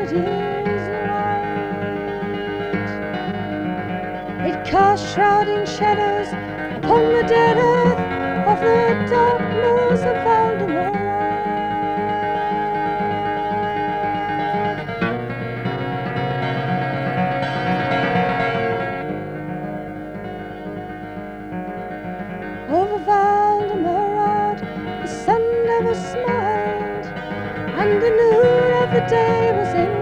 is light. It casts shrouding shadows upon the dead earth of the dark moors of Valdemar. Over Valdemar the sun never smiled, and the noon of the day was in